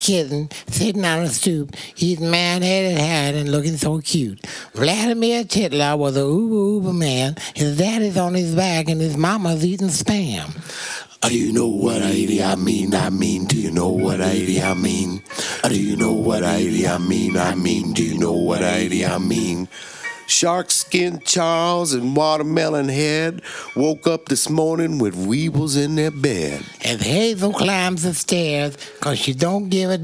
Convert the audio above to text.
kitten sitting on a stoop, eating man-headed hat and looking so cute. Vladimir Titler was a uber man. His daddy's on his back and his mama's eating spam. Do you know what I mean? Do you know what I mean? Do you know what I mean? Do you know what I mean? Shark Skin Charles and Watermelon Head woke up this morning with weevils in their bed. As Hazel climbs the stairs, 'cause she don't give a